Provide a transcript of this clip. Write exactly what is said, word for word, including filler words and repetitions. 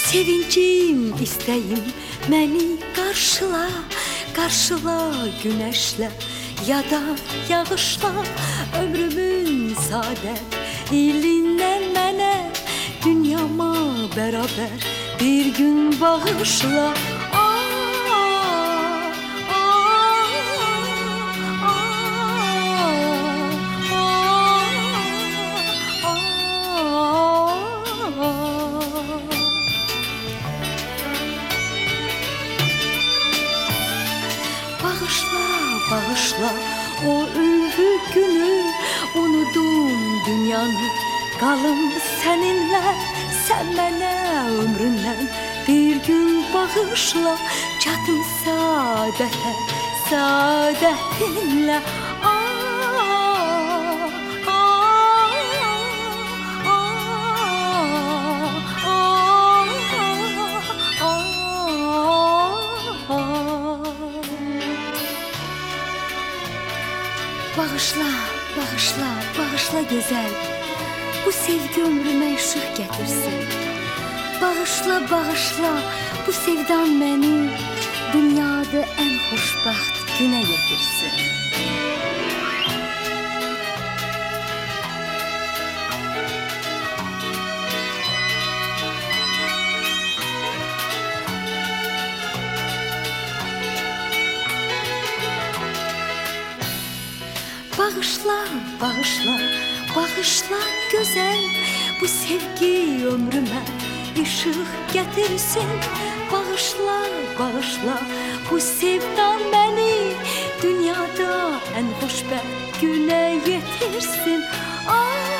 Sevincim, istəyim məni qarşıla, qarşıla günəşlə ya da yağışla. Ömrümün saadət ilindən mənə, dünyama bərabər bir gün bağışla. Bağışla, bağışla o ülvi günü, unudum dünyanı, qalım səninlə. Sən mənə ömründən bir gün bağışla, çatım saadətə, saadətinlə. Bağışla, bağışla, bağışla gözəl, bu sevgi ömrümə işıq gətirsin. Bağışla, bağışla, bu sevdan məni dünyada ən xoşbəxt günə yetirsin. Bağışla, bağışla, bağışla gözəl, bu sevgi ömrümə işıq gətirsin. Bağışla, bağışla, bu sevdan məni dünyada ən xoşbəxt günə yetirsin. Aa!